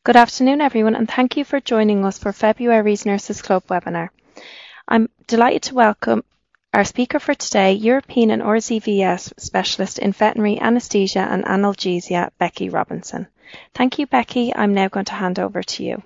Good afternoon, everyone, and thank you for joining us for February's Nurses Club webinar. I'm delighted to welcome our speaker for today, European and RZVS Specialist in Veterinary Anaesthesia and Analgesia, Becky Robinson. Thank you, Becky. I'm now going to hand over to you.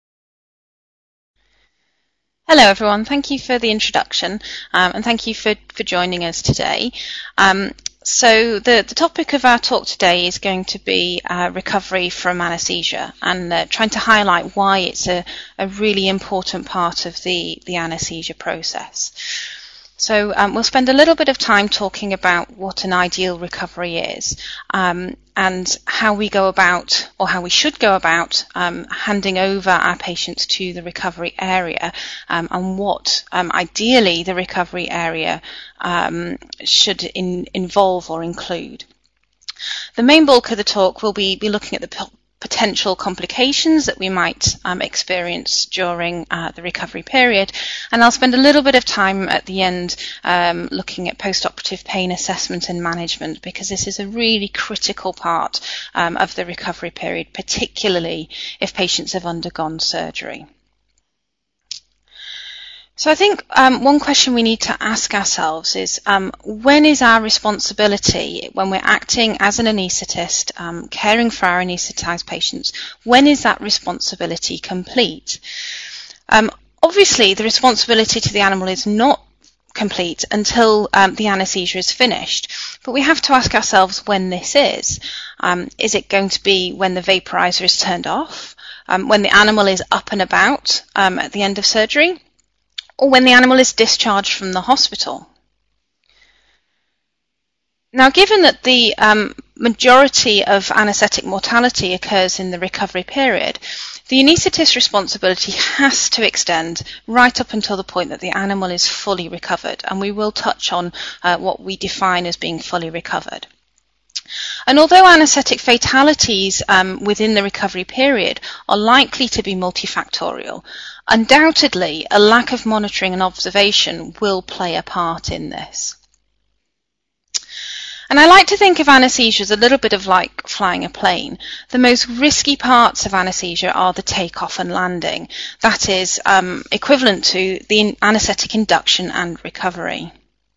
Hello everyone, thank you for the introduction and thank you for joining us today. So the topic of our talk today is going to be recovery from anaesthesia and trying to highlight why it's a really important part of the anaesthesia process. So we'll spend a little bit of time talking about what an ideal recovery is and how we go about, or how we should go about, handing over our patients to the recovery area and what ideally the recovery area should involve or include. The main bulk of the talk will be looking at the potential complications that we might experience during the recovery period, and I'll spend a little bit of time at the end looking at post-operative pain assessment and management, because this is a really critical part of the recovery period, particularly if patients have undergone surgery. So I think one question we need to ask ourselves is when is our responsibility, when we're acting as an anaesthetist, caring for our anaesthetised patients, when is that responsibility complete? Obviously, the responsibility to the animal is not complete until the anaesthesia is finished, but we have to ask ourselves when this is. Is it going to be when the vaporizer is turned off, when the animal is up and about at the end of surgery, or when the animal is discharged from the hospital? Now, given that the majority of anaesthetic mortality occurs in the recovery period, the anaesthetist's responsibility has to extend right up until the point that the animal is fully recovered, and we will touch on what we define as being fully recovered. And although anaesthetic fatalities within the recovery period are likely to be multifactorial, undoubtedly a lack of monitoring and observation will play a part in this. And I like to think of anaesthesia as a little bit of like flying a plane. The most risky parts of anaesthesia are the takeoff and landing. That is equivalent to the anaesthetic induction and recovery.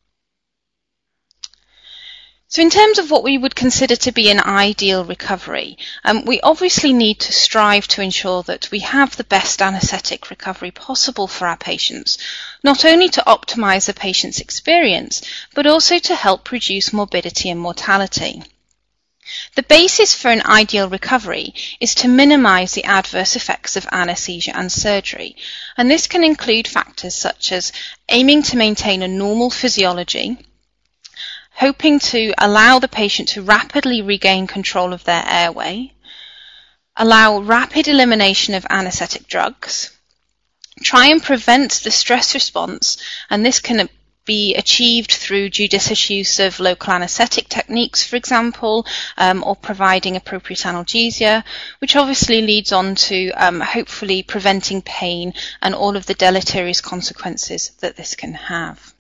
So in terms of what we would consider to be an ideal recovery, we obviously need to strive to ensure that we have the best anaesthetic recovery possible for our patients, not only to optimise the patient's experience, but also to help reduce morbidity and mortality. The basis for an ideal recovery is to minimise the adverse effects of anaesthesia and surgery, and this can include factors such as aiming to maintain a normal physiology, hoping to allow the patient to rapidly regain control of their airway, allow rapid elimination of anaesthetic drugs, try and prevent the stress response, and this can be achieved through judicious use of local anaesthetic techniques, for example, or providing appropriate analgesia, which obviously leads on to hopefully preventing pain and all of the deleterious consequences that this can have.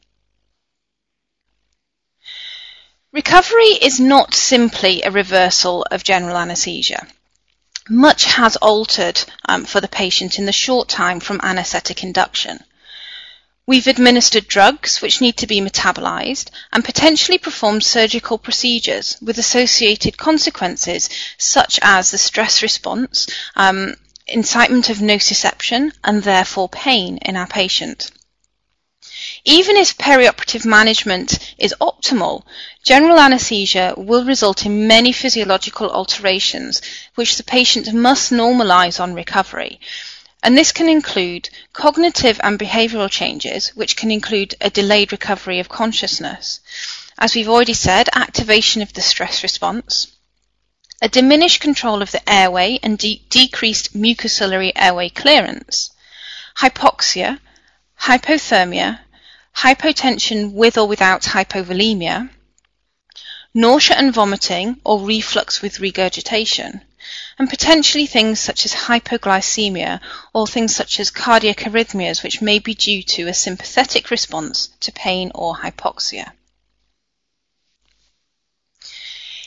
Recovery is not simply a reversal of general anaesthesia. Much has altered for the patient in the short time from anaesthetic induction. We've administered drugs which need to be metabolized and potentially performed surgical procedures with associated consequences such as the stress response, incitement of nociception, and therefore pain in our patient. Even if perioperative management is optimal, general anaesthesia will result in many physiological alterations which the patient must normalise on recovery. And this can include cognitive and behavioural changes, which can include a delayed recovery of consciousness. As we've already said, activation of the stress response, a diminished control of the airway and decreased mucociliary airway clearance, hypoxia, hypothermia, hypotension with or without hypovolemia, nausea and vomiting or reflux with regurgitation, and potentially things such as hypoglycemia or things such as cardiac arrhythmias, which may be due to a sympathetic response to pain or hypoxia.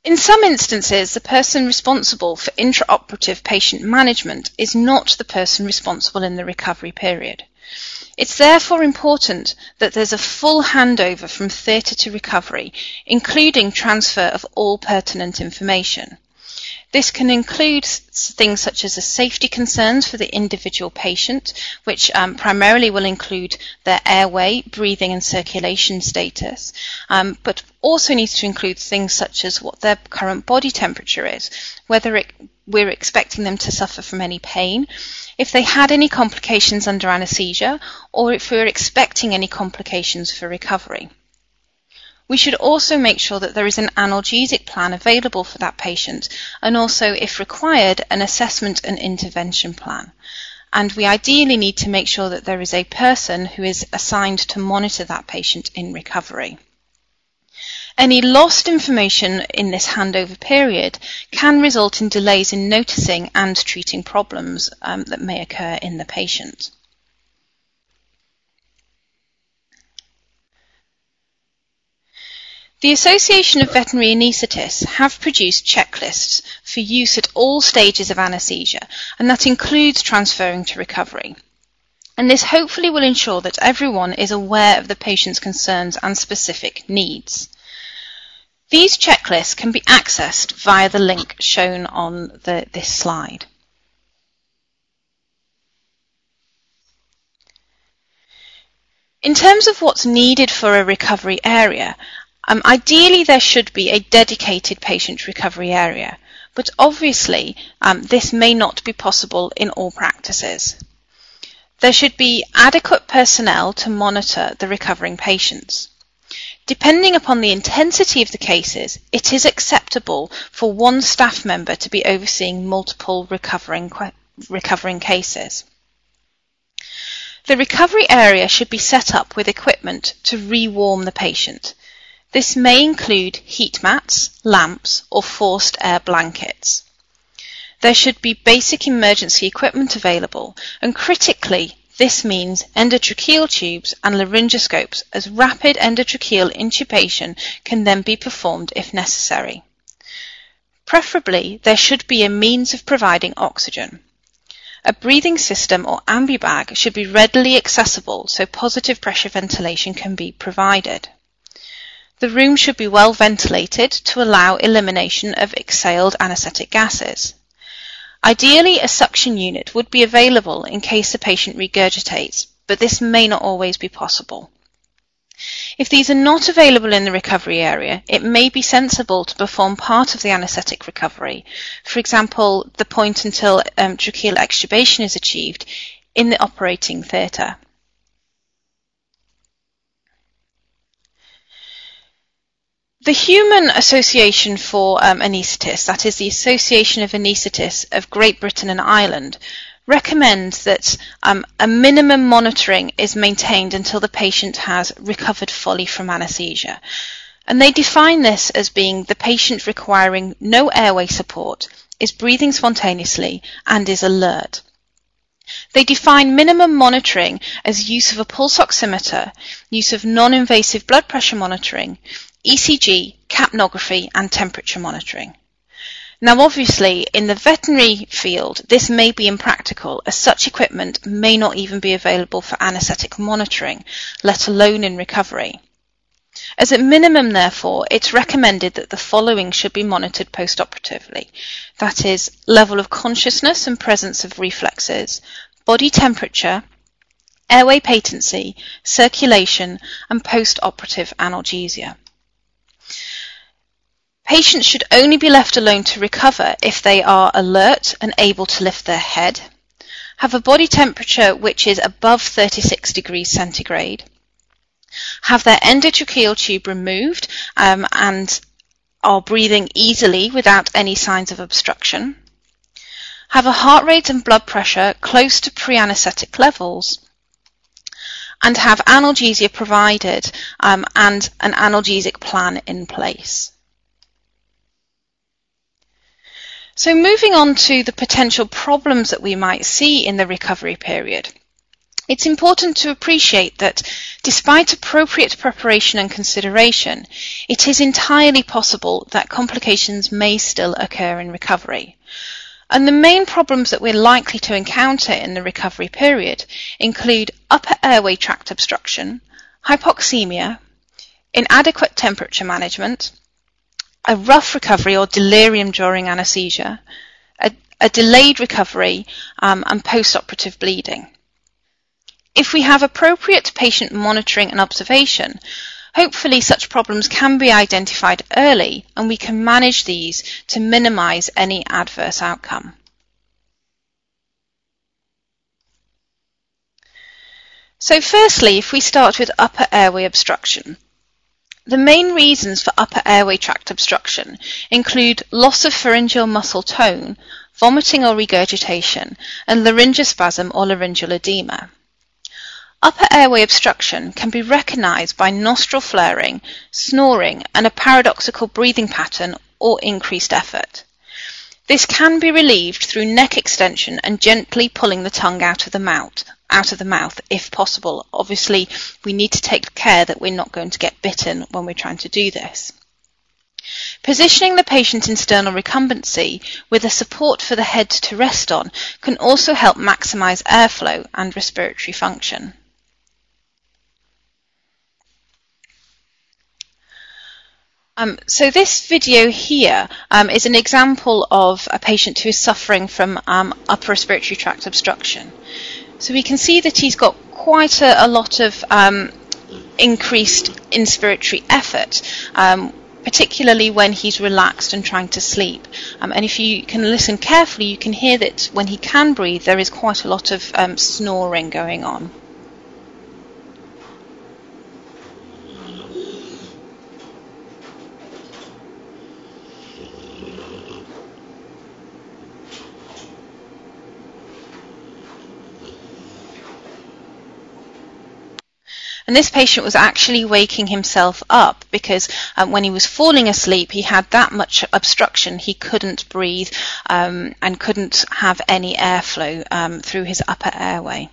In some instances, the person responsible for intraoperative patient management is not the person responsible in the recovery period. It's therefore important that there's a full handover from theatre to recovery, including transfer of all pertinent information. This can include things such as the safety concerns for the individual patient, which primarily will include their airway, breathing and circulation status, but also needs to include things such as what their current body temperature is, whether we're expecting them to suffer from any pain, if they had any complications under anaesthesia, or if we're expecting any complications for recovery. We should also make sure that there is an analgesic plan available for that patient, and also, if required, an assessment and intervention plan. And we ideally need to make sure that there is a person who is assigned to monitor that patient in recovery. Any lost information in this handover period can result in delays in noticing and treating problems that may occur in the patient. The Association of Veterinary Anaesthetists have produced checklists for use at all stages of anaesthesia, and that includes transferring to recovery. And this hopefully will ensure that everyone is aware of the patient's concerns and specific needs. These checklists can be accessed via the link shown on this slide. In terms of what's needed for a recovery area, ideally there should be a dedicated patient recovery area, but obviously this may not be possible in all practices. There should be adequate personnel to monitor the recovering patients. Depending upon the intensity of the cases, it is acceptable for one staff member to be overseeing multiple recovering cases. The recovery area should be set up with equipment to rewarm the patient. This may include heat mats, lamps, or forced air blankets. There should be basic emergency equipment available, and critically, this means endotracheal tubes and laryngoscopes, as rapid endotracheal intubation can then be performed if necessary. Preferably, there should be a means of providing oxygen. A breathing system or ambibag should be readily accessible so positive pressure ventilation can be provided. The room should be well ventilated to allow elimination of exhaled anaesthetic gases. Ideally, a suction unit would be available in case the patient regurgitates, but this may not always be possible. If these are not available in the recovery area, it may be sensible to perform part of the anaesthetic recovery, for example, the point until tracheal extubation is achieved, in the operating theatre. The Human Association for Anaesthetists, that is the Association of Anaesthetists of Great Britain and Ireland, recommends that a minimum monitoring is maintained until the patient has recovered fully from anaesthesia. And they define this as being the patient requiring no airway support, is breathing spontaneously, and is alert. They define minimum monitoring as use of a pulse oximeter, use of non-invasive blood pressure monitoring, ECG, capnography, and temperature monitoring. Now obviously, in the veterinary field, this may be impractical, as such equipment may not even be available for anaesthetic monitoring, let alone in recovery. As a minimum, therefore, it's recommended that the following should be monitored post-operatively. That is, level of consciousness and presence of reflexes, body temperature, airway patency, circulation, and post-operative analgesia. Patients should only be left alone to recover if they are alert and able to lift their head, have a body temperature which is above 36 degrees centigrade, have their endotracheal tube removed and are breathing easily without any signs of obstruction, have a heart rate and blood pressure close to pre-anaesthetic levels, and have analgesia provided and an analgesic plan in place. So moving on to the potential problems that we might see in the recovery period. It's important to appreciate that despite appropriate preparation and consideration, it is entirely possible that complications may still occur in recovery. And the main problems that we're likely to encounter in the recovery period include upper airway tract obstruction, hypoxemia, inadequate temperature management, a rough recovery or delirium during anesthesia, a delayed recovery, and post-operative bleeding. If we have appropriate patient monitoring and observation, hopefully such problems can be identified early and we can manage these to minimize any adverse outcome. So firstly, if we start with upper airway obstruction, the main reasons for upper airway tract obstruction include loss of pharyngeal muscle tone, vomiting or regurgitation, and laryngospasm or laryngeal edema. Upper airway obstruction can be recognized by nostril flaring, snoring, and a paradoxical breathing pattern or increased effort. This can be relieved through neck extension and gently pulling the tongue out of the mouth if possible. Obviously, we need to take care that we're not going to get bitten when we're trying to do this. Positioning the patient in sternal recumbency with a support for the head to rest on can also help maximize airflow and respiratory function. So this video here is an example of a patient who is suffering from upper respiratory tract obstruction. So we can see that he's got quite a lot of increased inspiratory effort, particularly when he's relaxed and trying to sleep. And if you can listen carefully, you can hear that when he can breathe, there is quite a lot of snoring going on. And this patient was actually waking himself up because when he was falling asleep, he had that much obstruction, he couldn't breathe and couldn't have any airflow through his upper airway.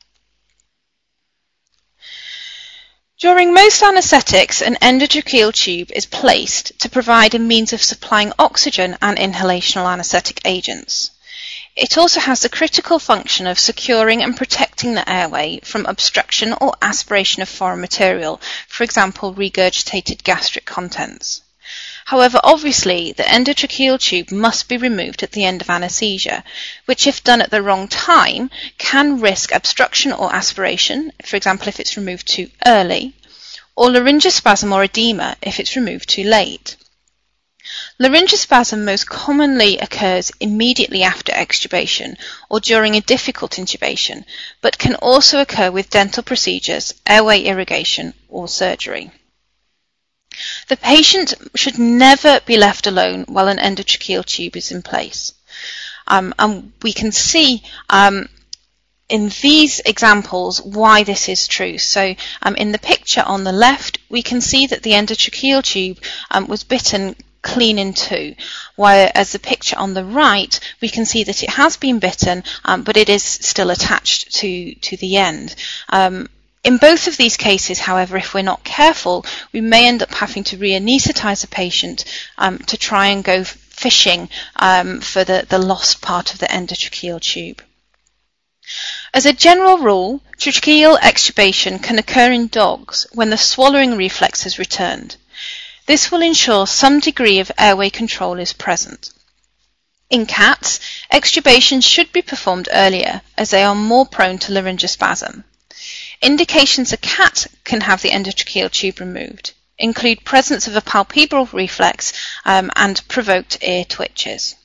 During most anaesthetics, an endotracheal tube is placed to provide a means of supplying oxygen and inhalational anaesthetic agents. It also has the critical function of securing and protecting the airway from obstruction or aspiration of foreign material, for example, regurgitated gastric contents. However, obviously, the endotracheal tube must be removed at the end of anaesthesia, which, if done at the wrong time, can risk obstruction or aspiration, for example, if it's removed too early, or laryngospasm or edema if it's removed too late. Laryngospasm most commonly occurs immediately after extubation or during a difficult intubation, but can also occur with dental procedures, airway irrigation, or surgery. The patient should never be left alone while an endotracheal tube is in place. And we can see in these examples why this is true. So in the picture on the left, we can see that the endotracheal tube was bitten clean in two, whereas the picture on the right, we can see that it has been bitten, but it is still attached to the end. In both of these cases, however, if we're not careful, we may end up having to re-anaesthetize a patient to try and go fishing for the lost part of the endotracheal tube. As a general rule, tracheal extubation can occur in dogs when the swallowing reflex has returned. This will ensure some degree of airway control is present. In cats, extubation should be performed earlier as they are more prone to laryngospasm. Indications a cat can have the endotracheal tube removed include presence of a palpebral reflex and provoked ear twitches.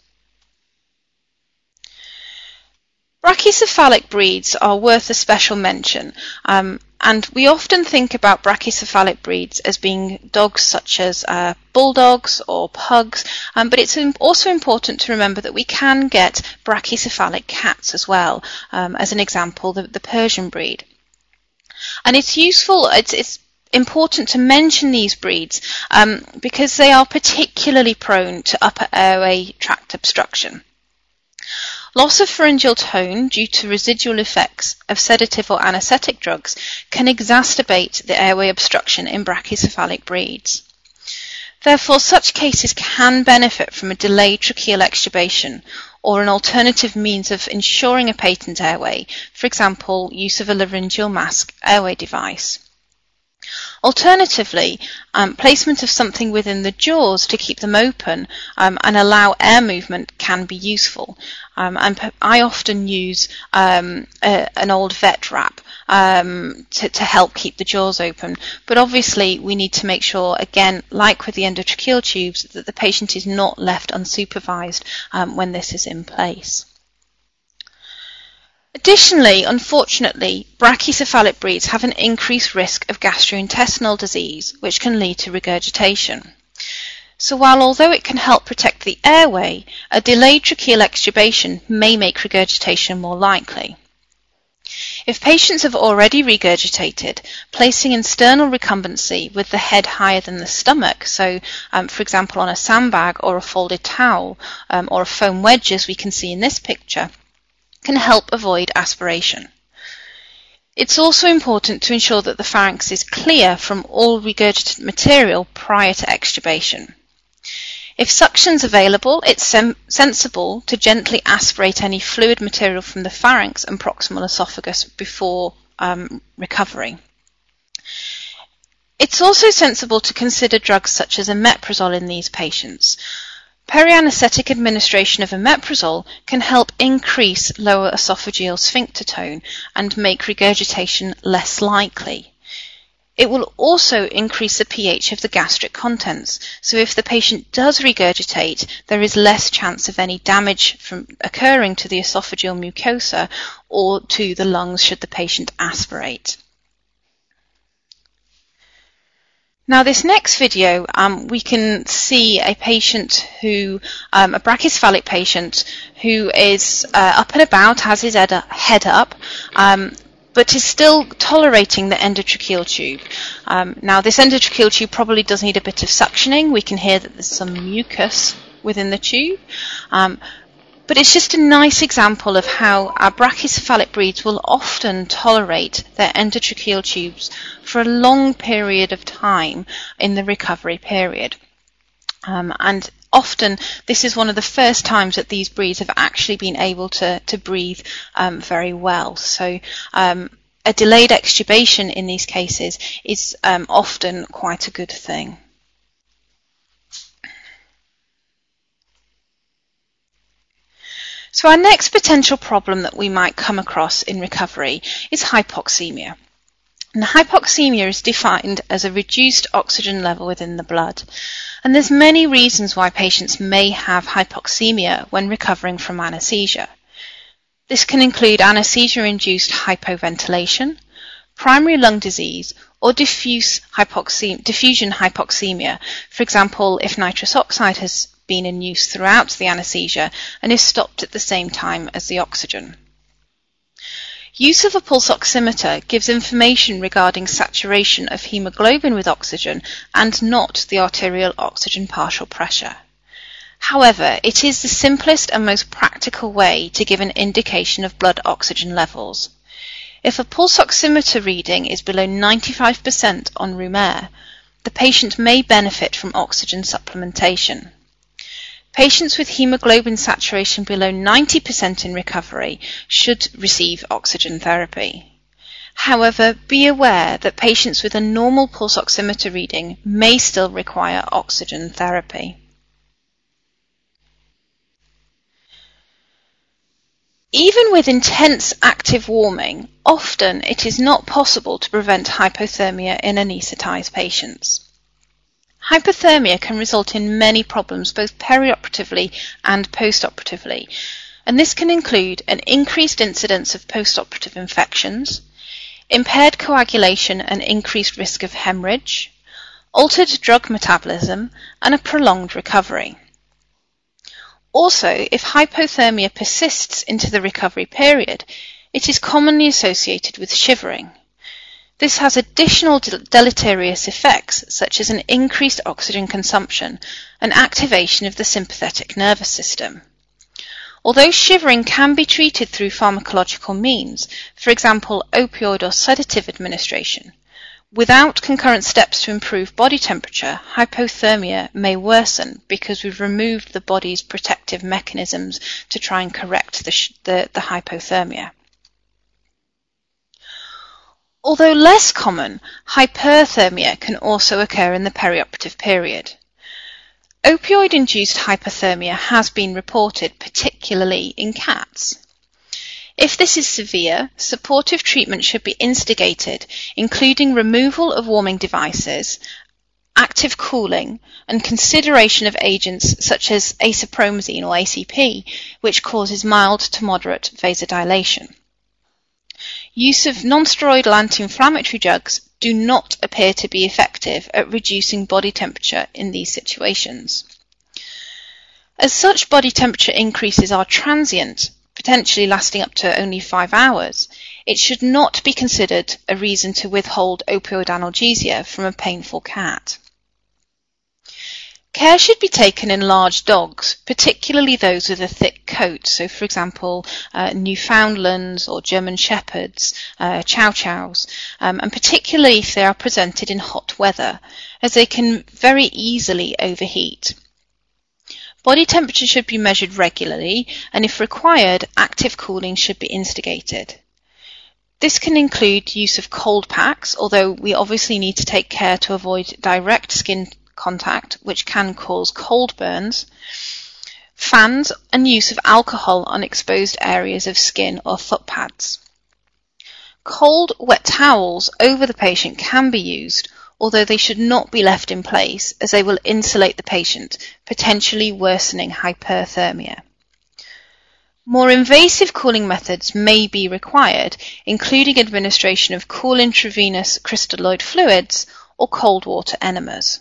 Brachycephalic breeds are worth a special mention, and we often think about brachycephalic breeds as being dogs such as bulldogs or pugs, but it's also important to remember that we can get brachycephalic cats as well, as an example, the Persian breed. And it's important to mention these breeds because they are particularly prone to upper airway tract obstruction. Loss of pharyngeal tone due to residual effects of sedative or anesthetic drugs can exacerbate the airway obstruction in brachycephalic breeds. Therefore, such cases can benefit from a delayed tracheal extubation or an alternative means of ensuring a patent airway, for example, use of a laryngeal mask airway device. Alternatively, placement of something within the jaws to keep them open and allow air movement can be useful. And I often use an old vet wrap to help keep the jaws open. But obviously, we need to make sure, again, like with the endotracheal tubes, that the patient is not left unsupervised when this is in place. Additionally, unfortunately, brachycephalic breeds have an increased risk of gastrointestinal disease, which can lead to regurgitation. So although it can help protect the airway, a delayed tracheal extubation may make regurgitation more likely. If patients have already regurgitated, placing sternal recumbency with the head higher than the stomach, so for example on a sandbag or a folded towel or a foam wedge as we can see in this picture, can help avoid aspiration. It's also important to ensure that the pharynx is clear from all regurgitated material prior to extubation. If suction is available, it's sensible to gently aspirate any fluid material from the pharynx and proximal esophagus before recovery. It's also sensible to consider drugs such as omeprazole in these patients. Perianesthetic administration of omeprazole can help increase lower esophageal sphincter tone and make regurgitation less likely. It will also increase the pH of the gastric contents, so if the patient does regurgitate, there is less chance of any damage from occurring to the esophageal mucosa or to the lungs should the patient aspirate. Now this next video, we can see a patient who, a brachycephalic patient who is up and about, has his head up, but is still tolerating the endotracheal tube. Now this endotracheal tube probably does need a bit of suctioning. We can hear that there's some mucus within the tube. But it's just a nice example of how our brachycephalic breeds will often tolerate their endotracheal tubes for a long period of time in the recovery period. And often this is one of the first times that these breeds have actually been able to breathe very well. So a delayed extubation in these cases is often quite a good thing. So our next potential problem that we might come across in recovery is hypoxemia. And hypoxemia is defined as a reduced oxygen level within the blood. And there's many reasons why patients may have hypoxemia when recovering from anesthesia. This can include anesthesia-induced hypoventilation, primary lung disease, or diffusion hypoxemia. For example, if nitrous oxide has been in use throughout the anesthesia and is stopped at the same time as the oxygen. Use of a pulse oximeter gives information regarding saturation of hemoglobin with oxygen and not the arterial oxygen partial pressure. However, it is the simplest and most practical way to give an indication of blood oxygen levels. If a pulse oximeter reading is below 95% on room air, the patient may benefit from oxygen supplementation. Patients with hemoglobin saturation below 90% in recovery should receive oxygen therapy. However, be aware that patients with a normal pulse oximeter reading may still require oxygen therapy. Even with intense active warming, often it is not possible to prevent hypothermia in anaesthetized patients. Hypothermia can result in many problems both perioperatively and postoperatively, and this can include an increased incidence of postoperative infections, impaired coagulation and increased risk of hemorrhage, altered drug metabolism, and a prolonged recovery. Also, if hypothermia persists into the recovery period, it is commonly associated with shivering. This has additional deleterious effects, such as an increased oxygen consumption and activation of the sympathetic nervous system. Although shivering can be treated through pharmacological means, for example opioid or sedative administration, without concurrent steps to improve body temperature, hypothermia may worsen because we've removed the body's protective mechanisms to try and correct the hypothermia. Although less common, hyperthermia can also occur in the perioperative period. Opioid-induced hypothermia has been reported, particularly in cats. If this is severe, supportive treatment should be instigated, including removal of warming devices, active cooling, and consideration of agents such as acepromazine or ACP, which causes mild to moderate vasodilation. Use of non-steroidal anti-inflammatory drugs do not appear to be effective at reducing body temperature in these situations. As such, body temperature increases are transient, potentially lasting up to only 5 hours. It should not be considered a reason to withhold opioid analgesia from a painful cat. Care should be taken in large dogs, particularly those with a thick coat, so for example Newfoundlands or German Shepherds, Chow Chows, and particularly if they are presented in hot weather, as they can very easily overheat. Body temperature should be measured regularly, and if required, active cooling should be instigated. This can include use of cold packs, although we obviously need to take care to avoid direct skin contact, which can cause cold burns, fans, and use of alcohol on exposed areas of skin or foot pads. Cold, wet towels over the patient can be used, although they should not be left in place as they will insulate the patient, potentially worsening hyperthermia. More invasive cooling methods may be required, including administration of cool intravenous crystalloid fluids or cold water enemas.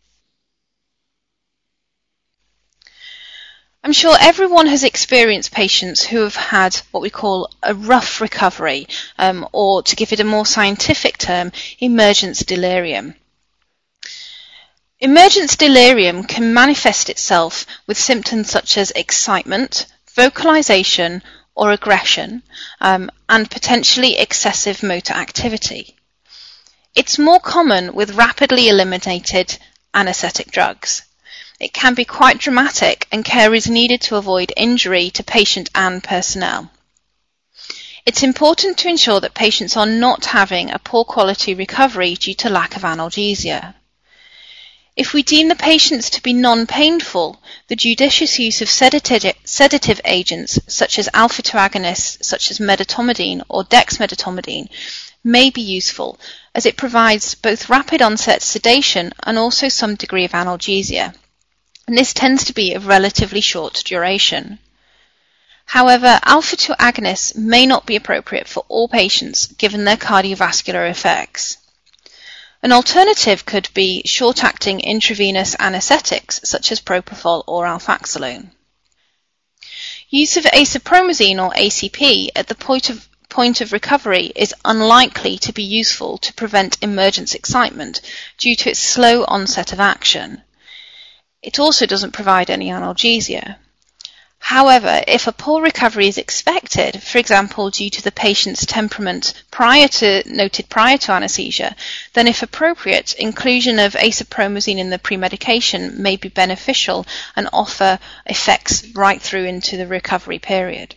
I'm sure everyone has experienced patients who have had what we call a rough recovery, or to give it a more scientific term, emergence delirium. Emergence delirium can manifest itself with symptoms such as excitement, vocalization or aggression, and potentially excessive motor activity. It's more common with rapidly eliminated anesthetic drugs. It can be quite dramatic, and care is needed to avoid injury to patient and personnel. It's important to ensure that patients are not having a poor quality recovery due to lack of analgesia. If we deem the patients to be non-painful, the judicious use of sedative agents such as alpha-2 agonists such as medetomidine or dexmedetomidine may be useful, as it provides both rapid onset sedation and also some degree of analgesia. And this tends to be of relatively short duration. However, alpha-2 agonists may not be appropriate for all patients given their cardiovascular effects. An alternative could be short-acting intravenous anesthetics such as propofol or alfaxalone. Use of acepromazine or ACP at the point of recovery is unlikely to be useful to prevent emergence excitement due to its slow onset of action. It also doesn't provide any analgesia. However, if a poor recovery is expected, for example due to the patient's temperament noted prior to anesthesia, then if appropriate, inclusion of acepromazine in the premedication may be beneficial and offer effects right through into the recovery period.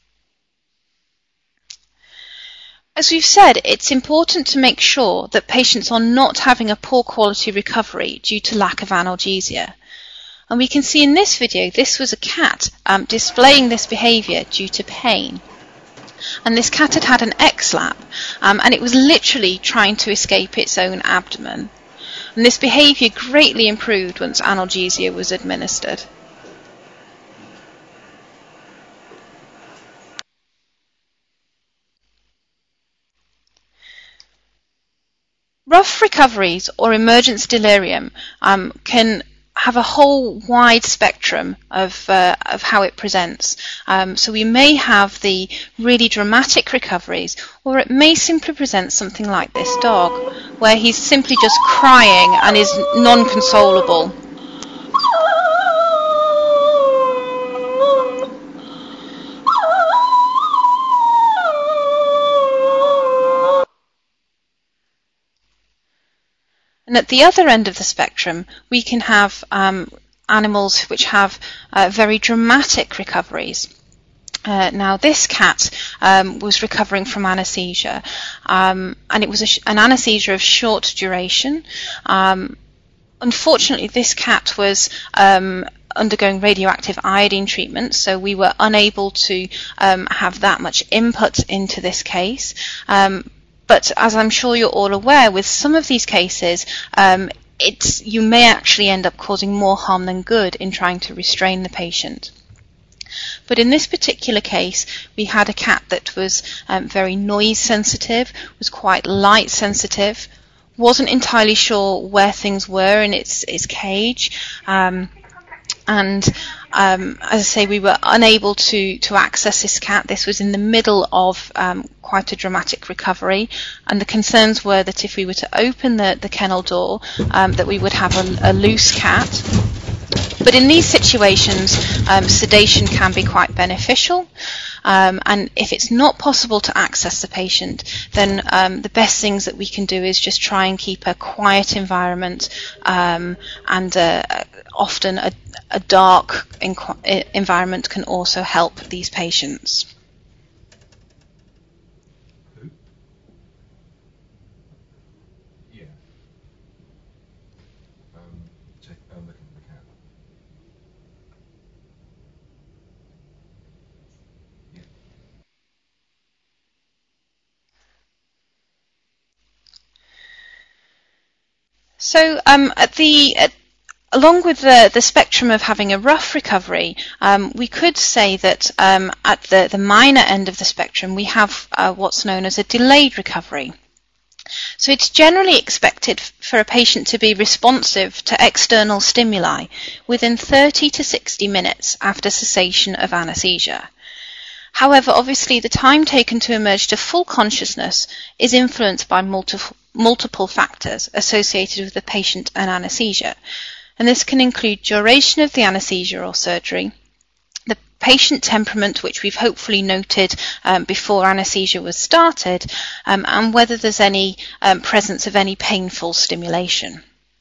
As we've said, it's important to make sure that patients are not having a poor quality recovery due to lack of analgesia. And we can see in this video, this was a cat displaying this behaviour due to pain. And this cat had had an X-lap, and it was literally trying to escape its own abdomen. And this behaviour greatly improved once analgesia was administered. Rough recoveries or emergence delirium can have a whole wide spectrum of how it presents. So we may have the really dramatic recoveries, or it may simply present something like this dog, where he's simply just crying and is non-consolable. And at the other end of the spectrum, we can have animals which have very dramatic recoveries. Now, this cat was recovering from anesthesia, and it was an anesthesia of short duration. Unfortunately, this cat was undergoing radioactive iodine treatment, so we were unable to have that much input into this case. But as I'm sure you're all aware, with some of these cases, you may actually end up causing more harm than good in trying to restrain the patient. But in this particular case, we had a cat that was very noise sensitive, was quite light sensitive, wasn't entirely sure where things were in its cage, and as I say, we were unable to access this cat. This was in the middle of quite a dramatic recovery, and the concerns were that if we were to open the kennel door, that we would have a loose cat. But in these situations, sedation can be quite beneficial, and if it's not possible to access the patient, then the best things that we can do is just try and keep a quiet environment, and often a dark environment can also help these patients. So along with the spectrum of having a rough recovery, we could say that at the minor end of the spectrum, we have what's known as a delayed recovery. So it's generally expected for a patient to be responsive to external stimuli within 30 to 60 minutes after cessation of anesthesia. However, obviously, the time taken to emerge to full consciousness is influenced by multiple factors associated with the patient and anesthesia. And this can include duration of the anesthesia or surgery, the patient temperament, which we've hopefully noted before anesthesia was started, and whether there's any presence of any painful stimulation.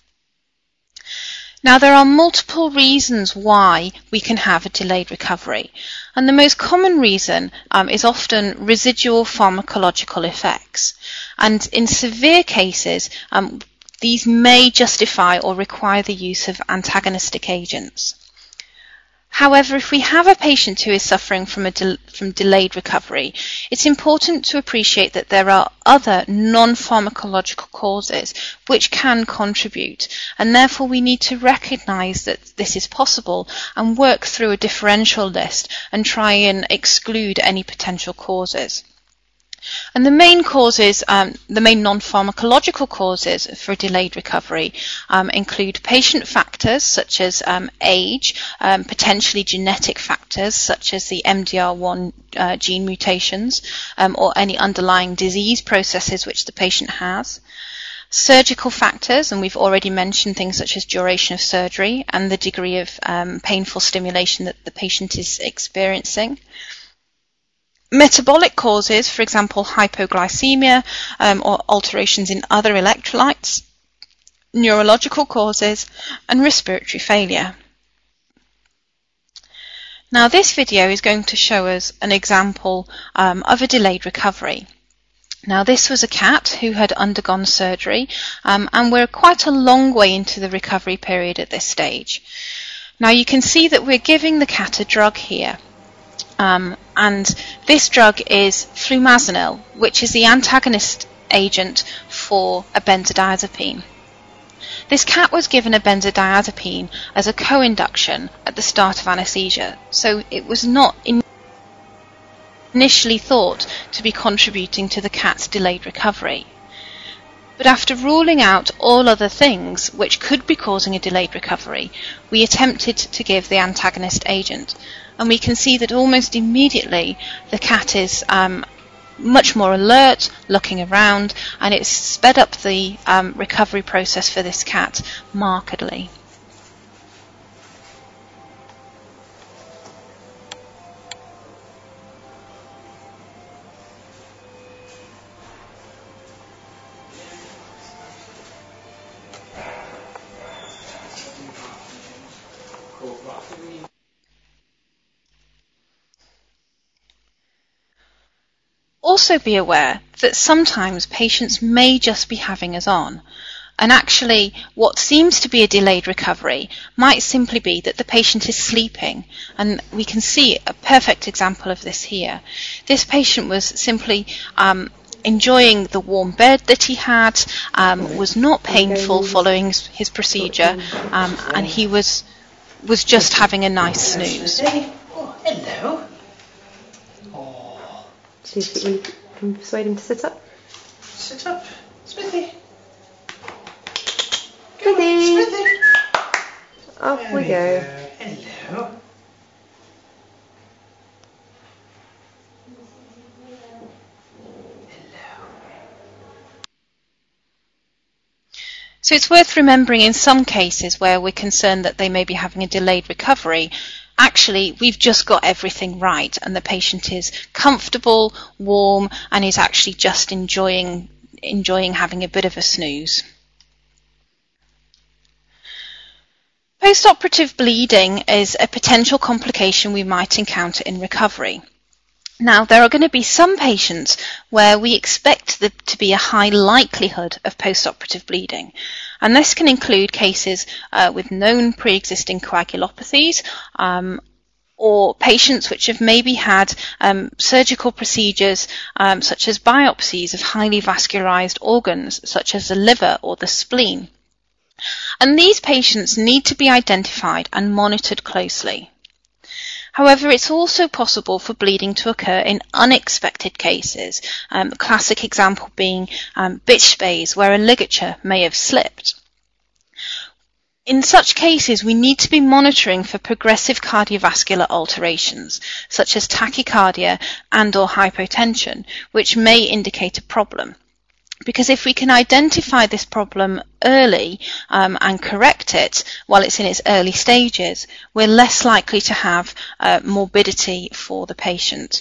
Now, there are multiple reasons why we can have a delayed recovery, and the most common reason is often residual pharmacological effects. And in severe cases, these may justify or require the use of antagonistic agents. However, if we have a patient who is suffering from delayed recovery, it's important to appreciate that there are other non-pharmacological causes which can contribute, and therefore we need to recognise that this is possible and work through a differential list and try and exclude any potential causes. And the main causes, the main non-pharmacological causes for delayed recovery include patient factors such as age, potentially genetic factors such as the MDR1 gene mutations, or any underlying disease processes which the patient has. Surgical factors, and we've already mentioned things such as duration of surgery and the degree of painful stimulation that the patient is experiencing. Metabolic causes, for example, hypoglycemia or alterations in other electrolytes, neurological causes, and respiratory failure. Now, this video is going to show us an example of a delayed recovery. Now, this was a cat who had undergone surgery, and we're quite a long way into the recovery period at this stage. Now, you can see that we're giving the cat a drug here. And this drug is flumazenil, which is the antagonist agent for a benzodiazepine. This cat was given a benzodiazepine as a co-induction at the start of anesthesia, so it was not initially thought to be contributing to the cat's delayed recovery. But after ruling out all other things which could be causing a delayed recovery, we attempted to give the antagonist agent. And we can see that almost immediately the cat is much more alert, looking around, and it's sped up the recovery process for this cat markedly. Also be aware that sometimes patients may just be having us on. And actually, what seems to be a delayed recovery might simply be that the patient is sleeping. And we can see a perfect example of this here. This patient was simply enjoying the warm bed that he had, was not painful following his procedure, and he was just having a nice snooze. Oh, hello. Oh. So you can persuade him to sit up? Sit up. Smithy. Smithy! Smithy. Off There we go. Hello. So it's worth remembering in some cases where we're concerned that they may be having a delayed recovery, actually we've just got everything right and the patient is comfortable, warm, and is actually just enjoying having a bit of a snooze. Post-operative bleeding is a potential complication we might encounter in recovery. Now, there are going to be some patients where we expect there to be a high likelihood of post-operative bleeding. And this can include cases with known pre-existing coagulopathies or patients which have maybe had surgical procedures such as biopsies of highly vascularized organs such as the liver or the spleen. And these patients need to be identified and monitored closely. However, it's also possible for bleeding to occur in unexpected cases, the classic example being bitch spays where a ligature may have slipped. In such cases, we need to be monitoring for progressive cardiovascular alterations, such as tachycardia and/or hypotension, which may indicate a problem. Because if we can identify this problem early and correct it while it's in its early stages, we're less likely to have morbidity for the patient.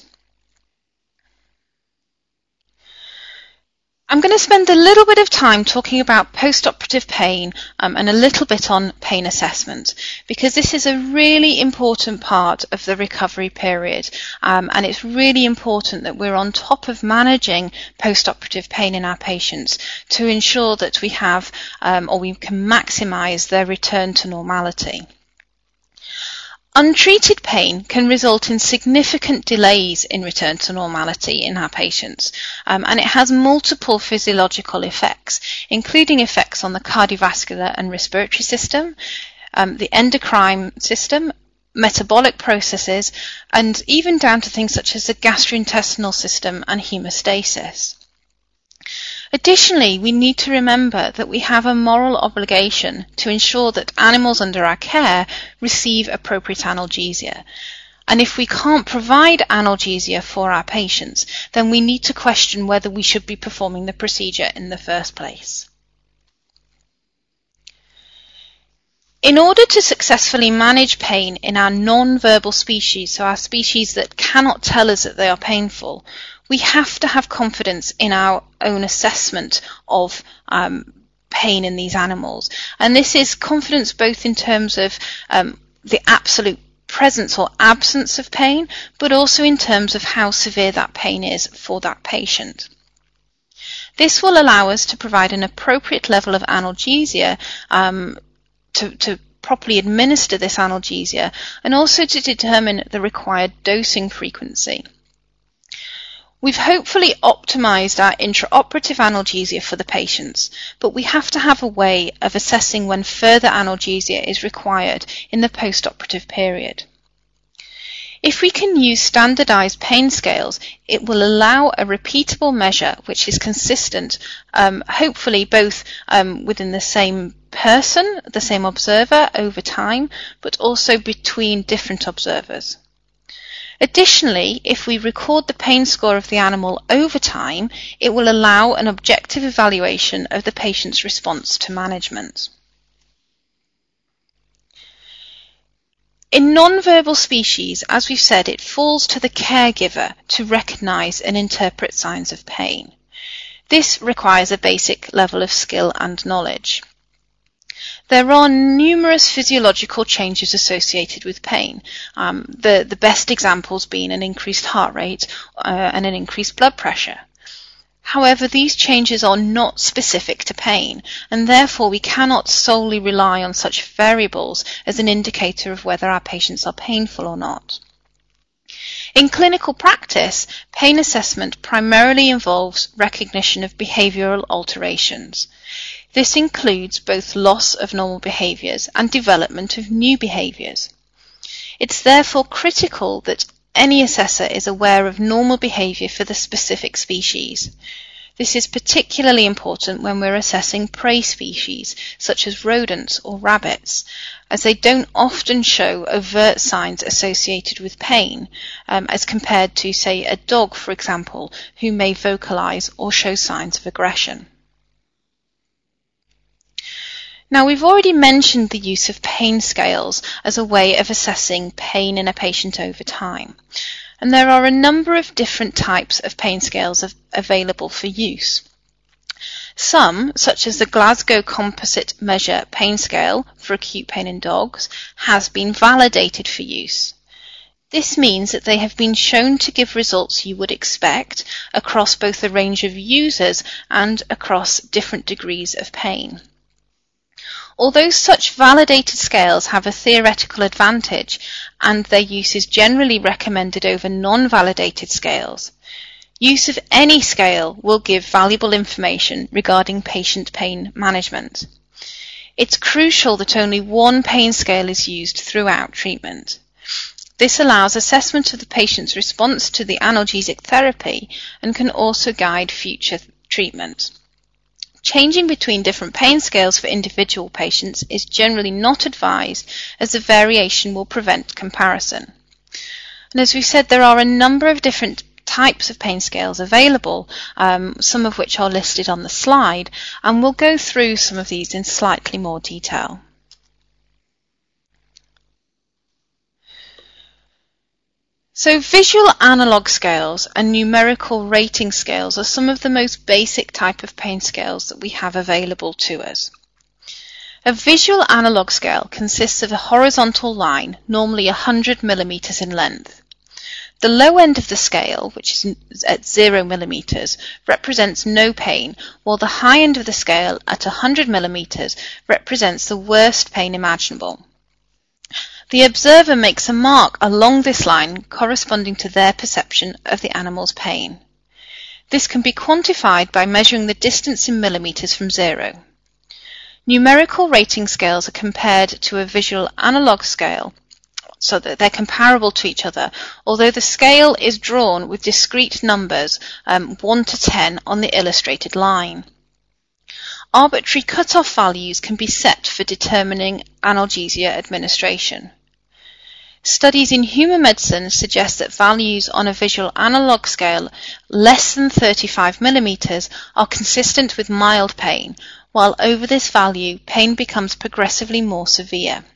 I'm going to spend a little bit of time talking about post-operative pain and a little bit on pain assessment, because this is a really important part of the recovery period, and it's really important that we're on top of managing post-operative pain in our patients to ensure that we have or we can maximize their return to normality. Untreated pain can result in significant delays in return to normality in our patients, and it has multiple physiological effects, including effects on the cardiovascular and respiratory system, the endocrine system, metabolic processes, and even down to things such as the gastrointestinal system and hemostasis. Additionally, we need to remember that we have a moral obligation to ensure that animals under our care receive appropriate analgesia. And if we can't provide analgesia for our patients, then we need to question whether we should be performing the procedure in the first place. In order to successfully manage pain in our non-verbal species, so our species that cannot tell us that they are painful, we have to have confidence in our own assessment of pain in these animals. And this is confidence both in terms of the absolute presence or absence of pain, but also in terms of how severe that pain is for that patient. This will allow us to provide an appropriate level of analgesia to properly administer this analgesia, and also to determine the required dosing frequency. We've hopefully optimized our intraoperative analgesia for the patients, but we have to have a way of assessing when further analgesia is required in the post-operative period. If we can use standardized pain scales, it will allow a repeatable measure which is consistent, hopefully both within the same person, the same observer over time, but also between different observers. Additionally, if we record the pain score of the animal over time, it will allow an objective evaluation of the patient's response to management. In non-verbal species, as we've said, it falls to the caregiver to recognize and interpret signs of pain. This requires a basic level of skill and knowledge. There are numerous physiological changes associated with pain, the best examples being an increased heart rate and an increased blood pressure. However, these changes are not specific to pain, and therefore we cannot solely rely on such variables as an indicator of whether our patients are painful or not. In clinical practice, pain assessment primarily involves recognition of behavioral alterations. This includes both loss of normal behaviors and development of new behaviors. It's therefore critical that any assessor is aware of normal behavior for the specific species. This is particularly important when we're assessing prey species, such as rodents or rabbits, as they don't often show overt signs associated with pain, as compared to, say, a dog, for example, who may vocalize or show signs of aggression. Now, we've already mentioned the use of pain scales as a way of assessing pain in a patient over time. And there are a number of different types of pain scales available for use. Some, such as the Glasgow Composite Measure Pain Scale for acute pain in dogs, has been validated for use. This means that they have been shown to give results you would expect across both a range of users and across different degrees of pain. Although such validated scales have a theoretical advantage and their use is generally recommended over non-validated scales, use of any scale will give valuable information regarding patient pain management. It's crucial that only one pain scale is used throughout treatment. This allows assessment of the patient's response to the analgesic therapy and can also guide future treatment. Changing between different pain scales for individual patients is generally not advised, as the variation will prevent comparison. And as we've said, there are a number of different types of pain scales available, some of which are listed on the slide, and we'll go through some of these in slightly more detail. So visual analog scales and numerical rating scales are some of the most basic type of pain scales that we have available to us. A visual analog scale consists of a horizontal line, normally 100 millimeters in length. The low end of the scale, which is at 0 millimeters, represents no pain, while the high end of the scale at 100 millimeters represents the worst pain imaginable. The observer makes a mark along this line corresponding to their perception of the animal's pain. This can be quantified by measuring the distance in millimeters from 0. Numerical rating scales are compared to a visual analog scale so that they're comparable to each other, although the scale is drawn with discrete numbers 1 to 10 on the illustrated line. Arbitrary cutoff values can be set for determining analgesia administration. Studies in human medicine suggest that values on a visual analog scale less than 35 millimeters are consistent with mild pain, while over this value, pain becomes progressively more severe.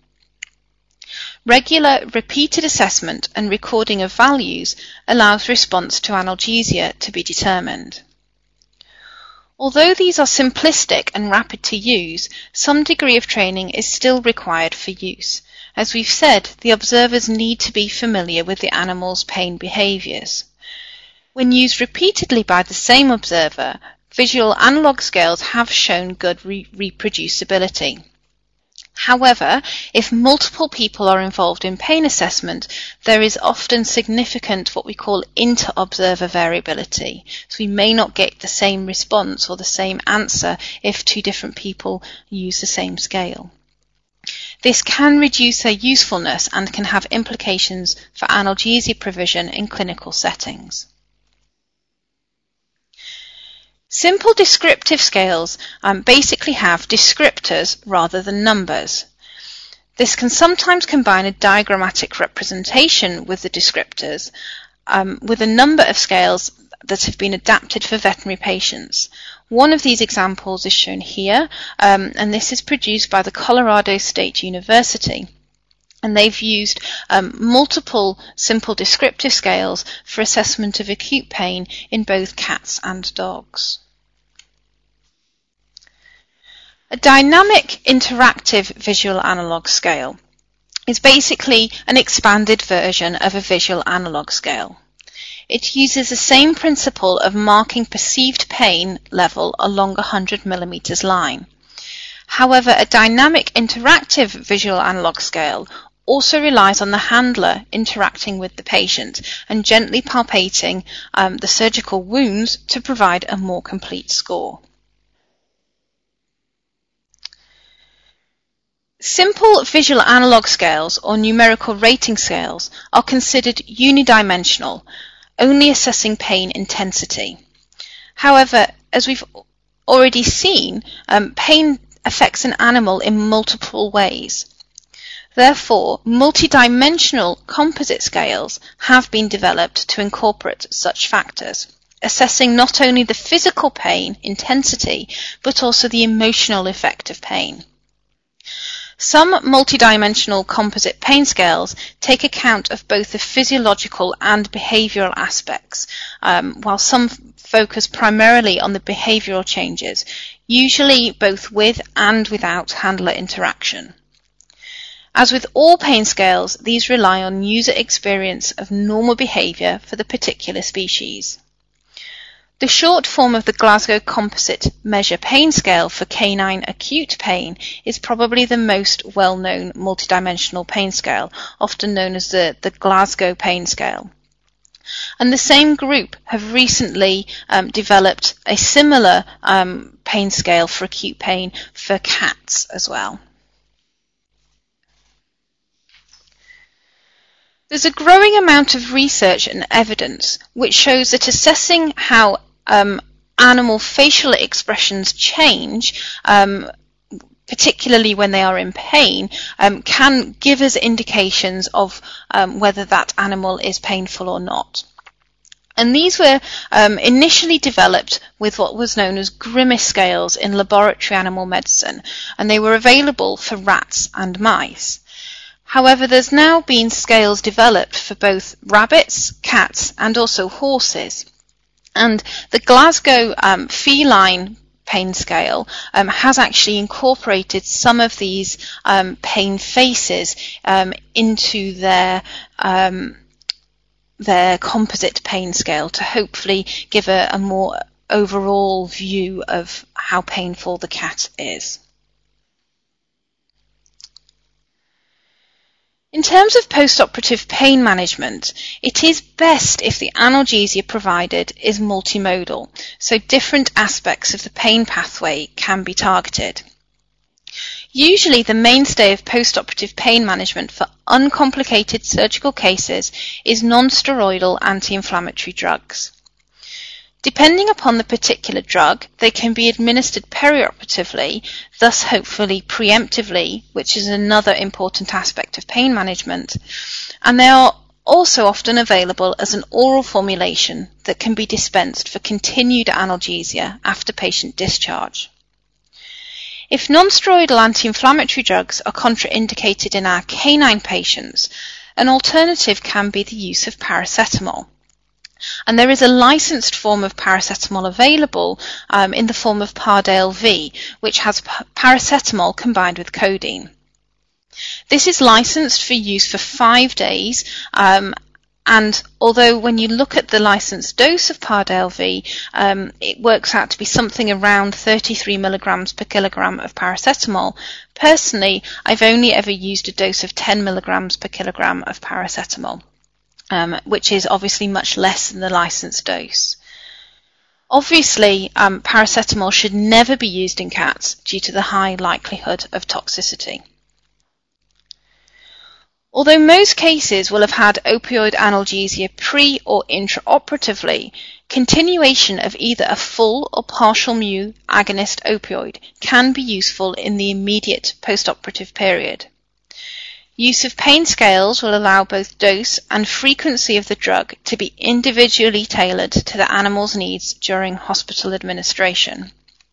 Regular, repeated assessment and recording of values allows response to analgesia to be determined. Although these are simplistic and rapid to use, some degree of training is still required for use. As we've said, the observers need to be familiar with the animal's pain behaviors. When used repeatedly by the same observer, visual analog scales have shown good reproducibility. However, if multiple people are involved in pain assessment, there is often significant what we call inter-observer variability. So we may not get the same response or the same answer if two different people use the same scale. This can reduce their usefulness and can have implications for analgesia provision in clinical settings. Simple descriptive scales basically have descriptors rather than numbers. This can sometimes combine a diagrammatic representation with the descriptors, with a number of scales that have been adapted for veterinary patients. One of these examples is shown here, and this is produced by the Colorado State University. And they've used multiple simple descriptive scales for assessment of acute pain in both cats and dogs. A dynamic interactive visual analog scale is basically an expanded version of a visual analog scale. It uses the same principle of marking perceived pain level along a 100 mm line. However, a dynamic interactive visual analog scale also relies on the handler interacting with the patient and gently palpating the surgical wounds to provide a more complete score. Simple visual analog scales or numerical rating scales are considered unidimensional, only assessing pain intensity. However, as we've already seen, pain affects an animal in multiple ways. Therefore, multidimensional composite scales have been developed to incorporate such factors, assessing not only the physical pain intensity, but also the emotional effect of pain. Some multidimensional composite pain scales take account of both the physiological and behavioural aspects, while some focus primarily on the behavioural changes, usually both with and without handler interaction. As with all pain scales, these rely on user experience of normal behaviour for the particular species. The short form of the Glasgow Composite Measure Pain Scale for canine acute pain is probably the most well-known multidimensional pain scale, often known as the Glasgow Pain Scale. And the same group have recently developed a similar pain scale for acute pain for cats as well. There's a growing amount of research and evidence which shows that assessing how animal facial expressions change, particularly when they are in pain, can give us indications of whether that animal is painful or not. And these were initially developed with what was known as grimace scales in laboratory animal medicine, and they were available for rats and mice. However, there's now been scales developed for both rabbits, cats, and also horses. And the Glasgow feline pain scale has actually incorporated some of these pain faces into their composite pain scale to hopefully give a more overall view of how painful the cat is. In terms of post-operative pain management, it is best if the analgesia provided is multimodal, so different aspects of the pain pathway can be targeted. Usually the mainstay of post-operative pain management for uncomplicated surgical cases is non-steroidal anti-inflammatory drugs. Depending upon the particular drug, they can be administered perioperatively, thus hopefully preemptively, which is another important aspect of pain management, and they are also often available as an oral formulation that can be dispensed for continued analgesia after patient discharge. If non-steroidal anti-inflammatory drugs are contraindicated in our canine patients, an alternative can be the use of paracetamol. And there is a licensed form of paracetamol available in the form of Pardale V, which has paracetamol combined with codeine. This is licensed for use for 5 days, and although when you look at the licensed dose of Pardale V, it works out to be something around 33 milligrams per kilogram of paracetamol, personally, I've only ever used a dose of 10 milligrams per kilogram of paracetamol. Which is obviously much less than the licensed dose. Obviously, paracetamol should never be used in cats due to the high likelihood of toxicity. Although most cases will have had opioid analgesia pre- or intraoperatively, continuation of either a full or partial mu agonist opioid can be useful in the immediate postoperative period. Use of pain scales will allow both dose and frequency of the drug to be individually tailored to the animal's needs during hospitalization.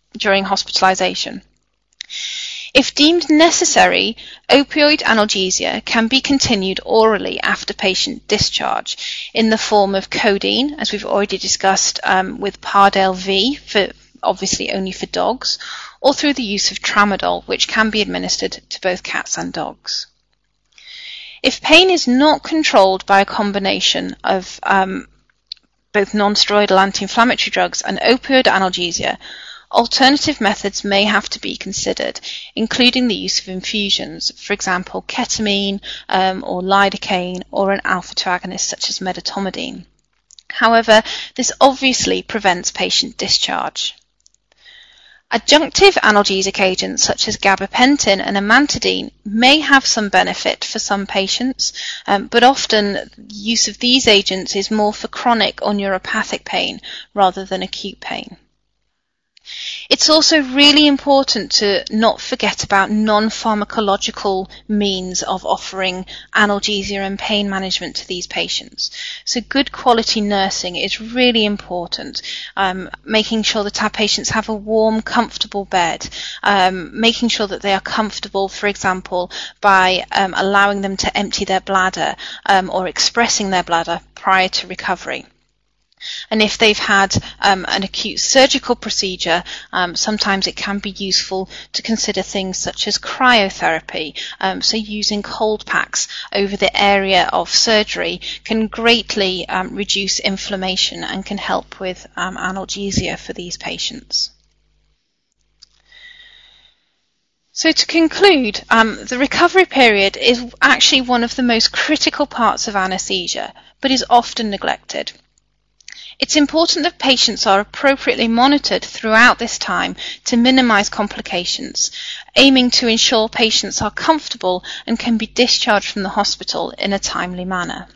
If deemed necessary, opioid analgesia can be continued orally after patient discharge in the form of codeine, as we've already discussed with Pardale V, for obviously only for dogs, or through the use of tramadol, which can be administered to both cats and dogs. If pain is not controlled by a combination of both non-steroidal anti-inflammatory drugs and opioid analgesia, alternative methods may have to be considered, including the use of infusions, for example, ketamine or lidocaine, or an alpha-2 agonist such as medetomidine. However, this obviously prevents patient discharge. Adjunctive analgesic agents such as gabapentin and amantadine may have some benefit for some patients, but often use of these agents is more for chronic or neuropathic pain rather than acute pain. It's also really important to not forget about non-pharmacological means of offering analgesia and pain management to these patients. So good quality nursing is really important, making sure that our patients have a warm, comfortable bed, making sure that they are comfortable, for example, by allowing them to empty their bladder or expressing their bladder prior to recovery. And if they've had an acute surgical procedure, sometimes it can be useful to consider things such as cryotherapy. So using cold packs over the area of surgery can greatly reduce inflammation and can help with analgesia for these patients. So to conclude, the recovery period is actually one of the most critical parts of anaesthesia, but is often neglected. It's important that patients are appropriately monitored throughout this time to minimize complications, aiming to ensure patients are comfortable and can be discharged from the hospital in a timely manner.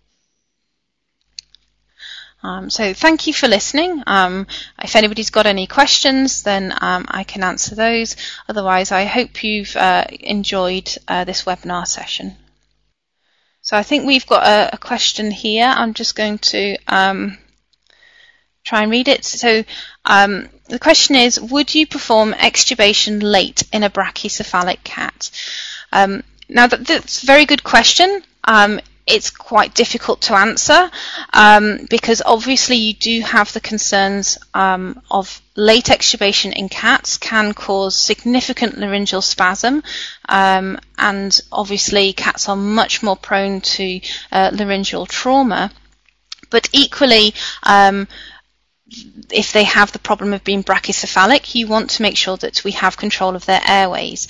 So thank you for listening. If anybody's got any questions, then I can answer those. Otherwise, I hope you've enjoyed this webinar session. So I think we've got a question here. I'm just going to try and read it. So the question is, would you perform extubation late in a brachycephalic cat? Now that's a very good question. It's quite difficult to answer because obviously you do have the concerns of late extubation in cats can cause significant laryngeal spasm, and obviously cats are much more prone to laryngeal trauma. But equally, if they have the problem of being brachycephalic, you want to make sure that we have control of their airways.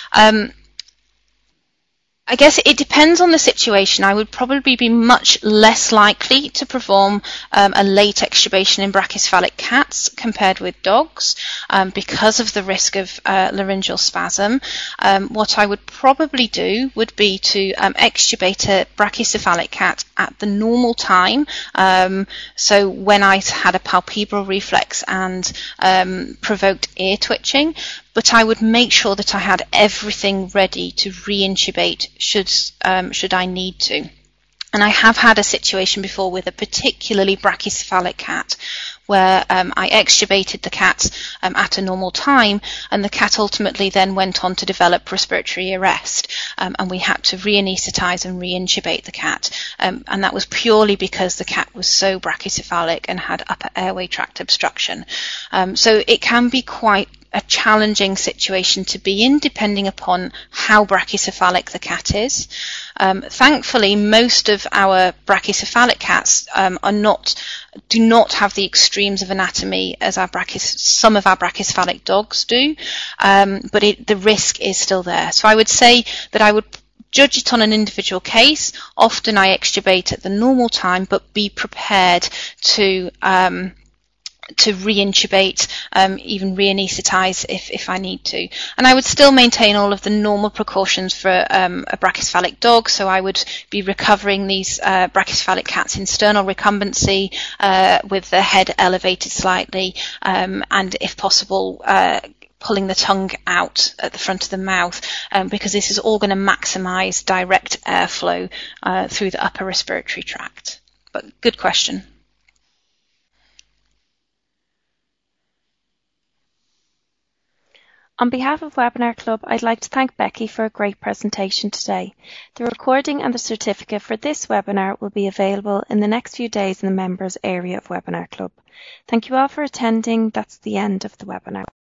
I guess it depends on the situation. I would probably be much less likely to perform a late extubation in brachycephalic cats compared with dogs because of the risk of laryngeal spasm. What I would probably do would be to extubate a brachycephalic cat at the normal time, so when I had a palpebral reflex and provoked ear twitching. But I would make sure that I had everything ready to re-intubate should I need to. And I have had a situation before with a particularly brachycephalic cat where I extubated the cat at a normal time, and the cat ultimately then went on to develop respiratory arrest, and we had to re-anesthetize and re-intubate the cat, and that was purely because the cat was so brachycephalic and had upper airway tract obstruction. So it can be quite a challenging situation to be in, depending upon how brachycephalic the cat is. Thankfully, most of our brachycephalic cats do not have the extremes of anatomy as some of our brachycephalic dogs do, but the risk is still there. So I would say that I would judge it on an individual case. Often I extubate at the normal time, but be prepared to re-intubate, even re-anesthetize if I need to. And I would still maintain all of the normal precautions for a brachycephalic dog, so I would be recovering these brachycephalic cats in sternal recumbency with the head elevated slightly, and if possible pulling the tongue out at the front of the mouth, because this is all going to maximize direct airflow through the upper respiratory tract. But good question. On behalf of Webinar Club, I'd like to thank Becky for a great presentation today. The recording and the certificate for this webinar will be available in the next few days in the members area of Webinar Club. Thank you all for attending. That's the end of the webinar.